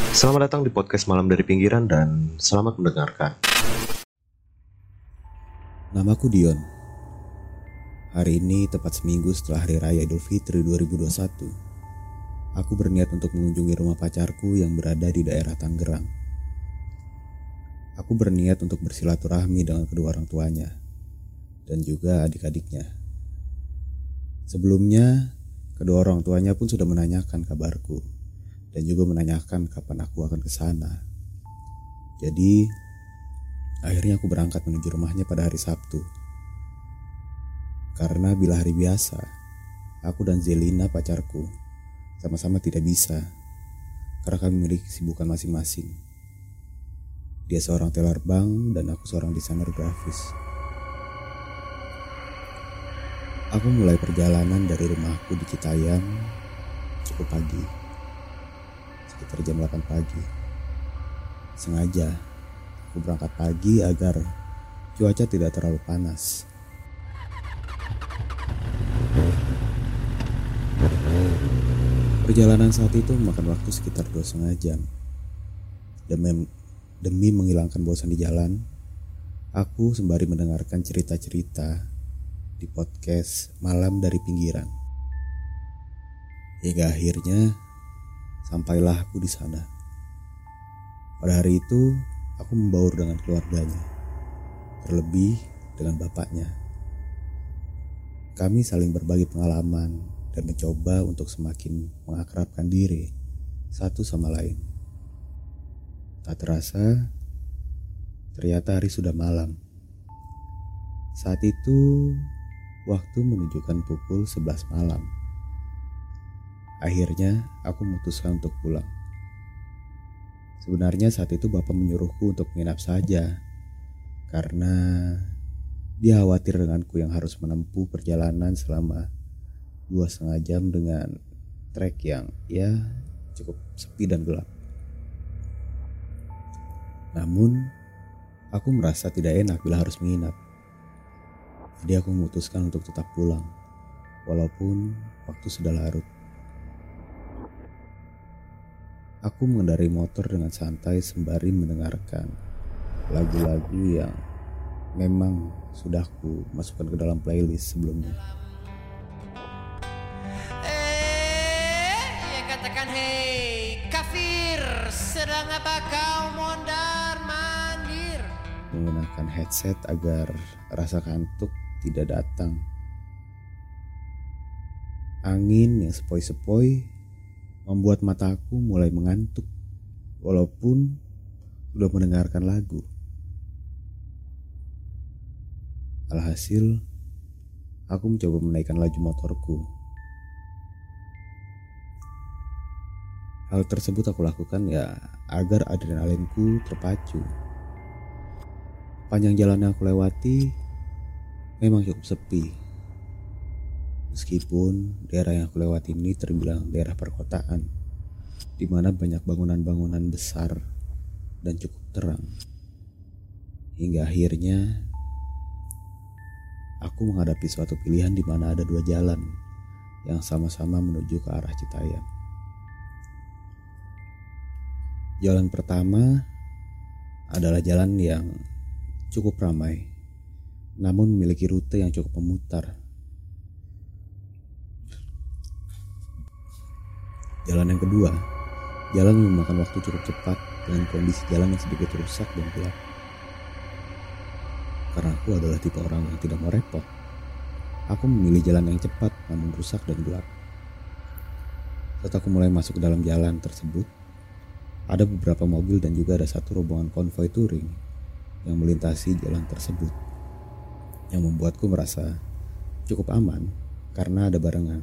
Selamat datang di podcast Malam dari Pinggiran dan selamat mendengarkan. Namaku Dion. Hari ini tepat seminggu setelah Hari Raya Idul Fitri 2021. Aku berniat untuk mengunjungi rumah pacarku yang berada di daerah Tangerang. Aku berniat untuk bersilaturahmi dengan kedua orang tuanya dan juga adik-adiknya. Sebelumnya, kedua orang tuanya pun sudah menanyakan kabarku dan juga menanyakan kapan aku akan ke sana. Jadi, akhirnya aku berangkat menuju rumahnya pada hari Sabtu. Karena bila hari biasa, aku dan Zelina pacarku sama-sama tidak bisa karena kami memiliki kesibukan masing-masing. Dia seorang teller bank dan aku seorang desainer grafis. Aku mulai perjalanan dari rumahku di Citayam cukup pagi, sekitar jam 8 pagi. Sengaja aku berangkat pagi agar cuaca tidak terlalu panas. Perjalanan saat itu memakan waktu sekitar 2,5 jam. Demi menghilangkan bosan di jalan, aku sembari mendengarkan cerita-cerita di podcast Malam dari Pinggiran. Hingga akhirnya sampailah aku di sana. Pada hari itu aku membaur dengan keluarganya, terlebih dengan bapaknya. Kami saling berbagi pengalaman dan mencoba untuk semakin mengakrabkan diri satu sama lain. Tak terasa, ternyata hari sudah malam. Saat itu, waktu menunjukkan pukul 11 malam. Akhirnya, aku memutuskan untuk pulang. Sebenarnya saat itu bapak menyuruhku untuk menginap saja, karena dia khawatir denganku yang harus menempuh perjalanan selama 2,5 jam dengan trek yang cukup sepi dan gelap. Namun, aku merasa tidak enak bila harus menginap. Jadi aku memutuskan untuk tetap pulang, walaupun waktu sudah larut. Aku mengendarai motor dengan santai sembari mendengarkan lagu-lagu yang memang sudah aku masukkan ke dalam playlist sebelumnya. Yang katakan hei kafir, sedang apa kau mondar-mandir? Menggunakan headset agar rasa kantuk tidak datang. Angin yang sepoi-sepoi membuat mataku mulai mengantuk walaupun sudah mendengarkan lagu. Alhasil, aku mencoba menaikkan laju motorku. Hal tersebut aku lakukan agar adrenalinku terpacu. Panjang jalan yang aku lewati memang cukup sepi. Meskipun daerah yang aku lewati ini terbilang daerah perkotaan, di mana banyak bangunan-bangunan besar dan cukup terang. Hingga akhirnya aku menghadapi suatu pilihan di mana ada dua jalan yang sama-sama menuju ke arah Citayam. Jalan pertama adalah jalan yang cukup ramai, namun memiliki rute yang cukup memutar. Jalan yang kedua, jalan yang memakan waktu cukup cepat dengan kondisi jalan yang sedikit rusak dan gelap. Karena aku adalah tipe orang yang tidak mau repot, aku memilih jalan yang cepat namun rusak dan gelap. Saat aku mulai masuk ke dalam jalan tersebut, ada beberapa mobil dan juga ada satu rombongan konvoi touring yang melintasi jalan tersebut, yang membuatku merasa cukup aman karena ada barengan.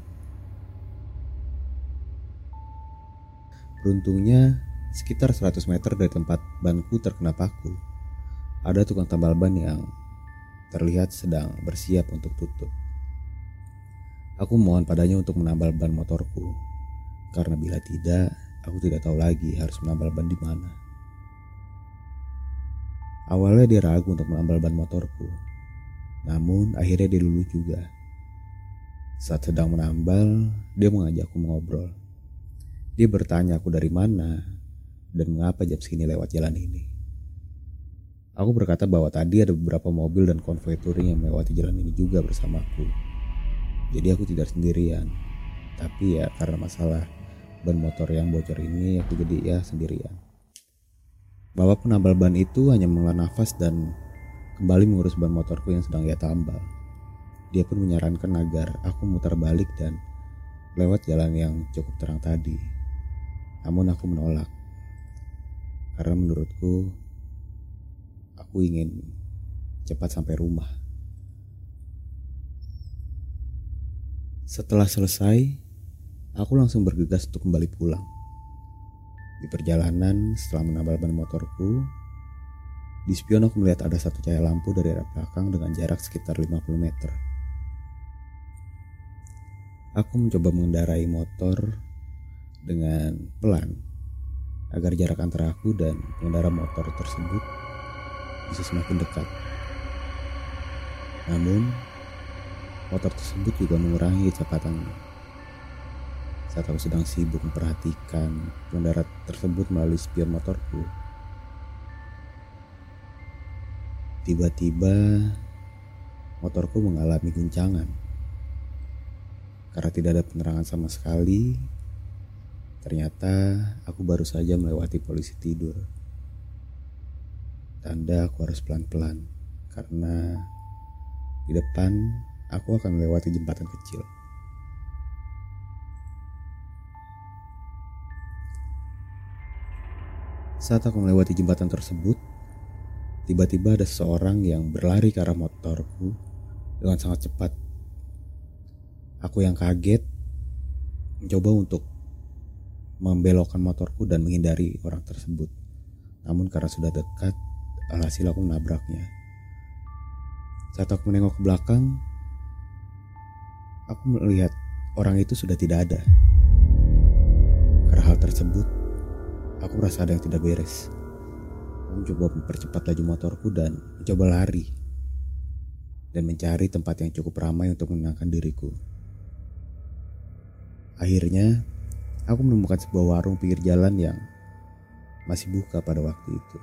Beruntungnya, sekitar 100 meter dari tempat banku terkena paku, ada tukang tambal ban yang terlihat sedang bersiap untuk tutup. Aku mohon padanya untuk menambal ban motorku, karena bila tidak, aku tidak tahu lagi harus menambal ban di mana. Awalnya dia ragu untuk menambal ban motorku, namun akhirnya dia luluh juga. Saat sedang menambal, dia mengajakku mengobrol. Dia bertanya aku dari mana dan mengapa jam segini lewat jalan ini. Aku berkata bahwa tadi ada beberapa mobil dan konvoi touring yang melewati jalan ini juga bersamaku. Jadi aku tidak sendirian. Tapi ya karena masalah ban motor yang bocor ini aku jadi ya sendirian. Bapak penambal ban itu hanya menghela nafas dan kembali mengurus ban motorku yang sedang ia tambal. Dia pun menyarankan agar aku mutar balik dan lewat jalan yang cukup terang tadi. Namun aku menolak. Karena menurutku aku ingin cepat sampai rumah. Setelah selesai, aku langsung bergegas untuk kembali pulang. Di perjalanan setelah menambal ban motorku, di spion aku melihat ada satu cahaya lampu dari arah belakang dengan jarak sekitar 50 meter. Aku mencoba mengendarai motor dengan pelan agar jarak antara aku dan pengendara motor tersebut bisa semakin dekat. Namun, motor tersebut juga mengurangi kecepatannya. Saat aku sedang sibuk memperhatikan pengendara tersebut melalui spion motorku, tiba-tiba motorku mengalami guncangan. Karena tidak ada penerangan sama sekali, ternyata aku baru saja melewati polisi tidur. Tanda aku harus pelan-pelan karena di depan aku akan melewati jembatan kecil. Saat aku melewati jembatan tersebut, tiba-tiba ada seseorang yang berlari ke arah motorku dengan sangat cepat. Aku yang kaget mencoba untuk membelokkan motorku dan menghindari orang tersebut. Namun karena sudah dekat, alhasil aku menabraknya. Saat aku menengok ke belakang, aku melihat orang itu sudah tidak ada. Karena hal tersebut, aku merasa ada yang tidak beres. Aku mencoba mempercepat laju motorku dan mencoba lari dan mencari tempat yang cukup ramai untuk menenangkan diriku. Akhirnya, aku menemukan sebuah warung pinggir jalan yang masih buka pada waktu itu.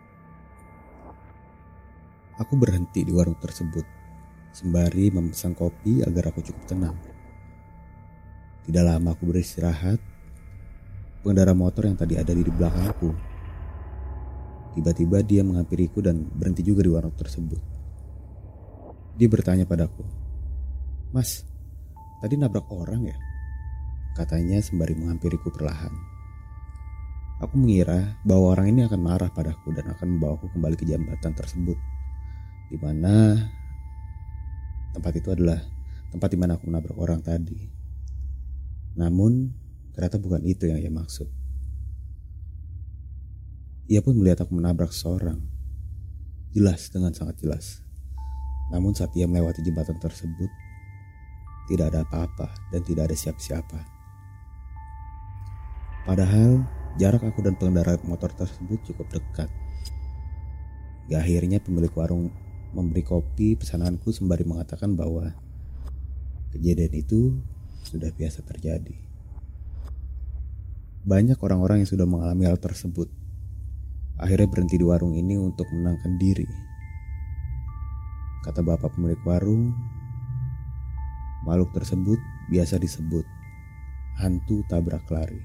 Aku berhenti di warung tersebut, sembari memesan kopi agar aku cukup tenang. Tidak lama aku beristirahat, pengendara motor yang tadi ada di belakangku, tiba-tiba dia menghampiriku dan berhenti juga di warung tersebut. Dia bertanya padaku, "Mas, tadi nabrak orang ya?" Katanya sembari menghampiriku perlahan. Aku mengira bahwa orang ini akan marah padaku dan akan membawaku kembali ke jembatan tersebut, di mana tempat itu adalah tempat di mana aku menabrak orang tadi. Namun ternyata bukan itu yang ia maksud. Ia pun melihat aku menabrak seseorang, jelas, dengan sangat jelas. Namun saat ia melewati jembatan tersebut, tidak ada apa-apa dan tidak ada siapa-siapa. Padahal jarak aku dan pengendara motor tersebut cukup dekat. Akhirnya pemilik warung memberi kopi pesananku sembari mengatakan bahwa kejadian itu sudah biasa terjadi. Banyak orang-orang yang sudah mengalami hal tersebut. Akhirnya berhenti di warung ini untuk menenangkan diri. Kata bapak pemilik warung, makhluk tersebut biasa disebut hantu tabrak lari.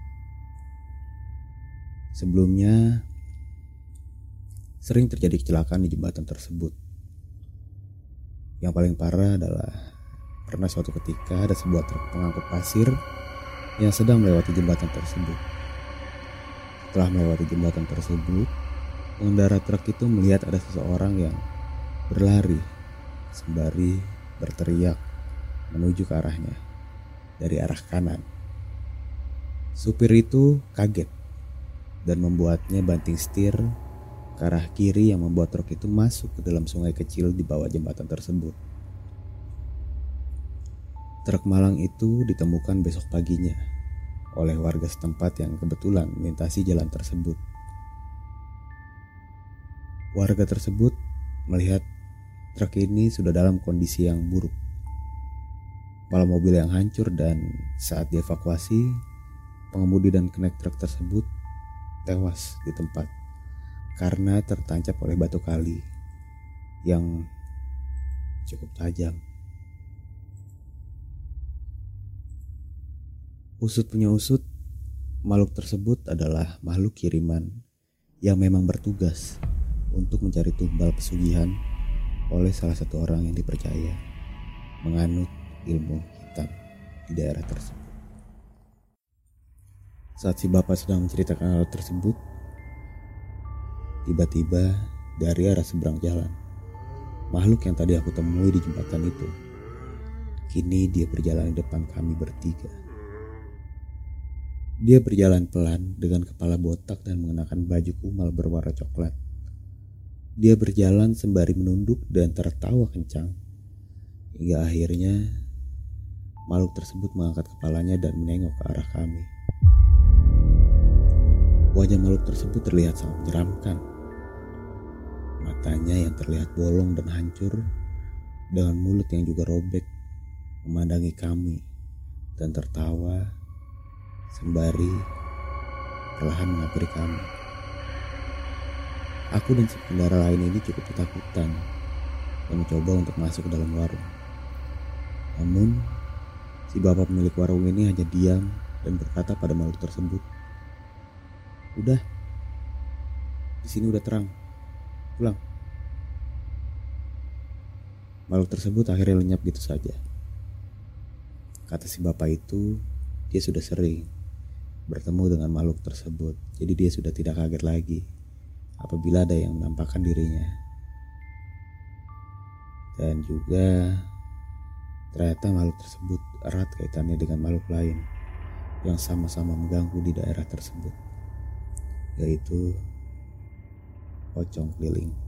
Sebelumnya, sering terjadi kecelakaan di jembatan tersebut. Yang paling parah adalah pernah suatu ketika ada sebuah truk pengangkut pasir yang sedang melewati jembatan tersebut. Setelah melewati jembatan tersebut, pengendara truk itu melihat ada seseorang yang berlari sembari berteriak menuju ke arahnya dari arah kanan. Supir itu kaget dan membuatnya banting setir ke arah kiri yang membuat truk itu masuk ke dalam sungai kecil di bawah jembatan tersebut. Truk malang itu ditemukan besok paginya oleh warga setempat yang kebetulan melintasi jalan tersebut. Warga tersebut melihat truk ini sudah dalam kondisi yang buruk. Kepala mobil yang hancur, dan saat dievakuasi, pengemudi dan kenek truk tersebut tewas di tempat karena tertancap oleh batu kali yang cukup tajam. Usut punya usut, makhluk tersebut adalah makhluk kiriman yang memang bertugas untuk mencari tumbal pesugihan oleh salah satu orang yang dipercaya menganut ilmu hitam di daerah tersebut. Saat si bapak sedang menceritakan hal tersebut, tiba-tiba dari arah seberang jalan, makhluk yang tadi aku temui di jembatan itu, kini dia berjalan di depan kami bertiga. Dia berjalan pelan dengan kepala botak dan mengenakan baju kumal berwarna coklat. Dia berjalan sembari menunduk dan tertawa kencang. Hingga akhirnya makhluk tersebut mengangkat kepalanya dan menengok ke arah kami. Wajah makhluk tersebut terlihat sangat menyeramkan. Matanya yang terlihat bolong dan hancur, dengan mulut yang juga robek, memandangi kami dan tertawa sembari perlahan menghampiri kami. Aku dan si pengendara lain ini cukup ketakutan dan mencoba untuk masuk ke dalam warung. Namun, si bapak pemilik warung ini hanya diam dan berkata pada makhluk tersebut, "Udah, di sini udah terang, pulang." Makhluk tersebut akhirnya lenyap gitu saja. Kata si bapak itu, dia sudah sering bertemu dengan makhluk tersebut, jadi dia sudah tidak kaget lagi apabila ada yang menampakkan dirinya. Dan juga ternyata makhluk tersebut erat kaitannya dengan makhluk lain yang sama-sama mengganggu di daerah tersebut, yaitu pocong keliling.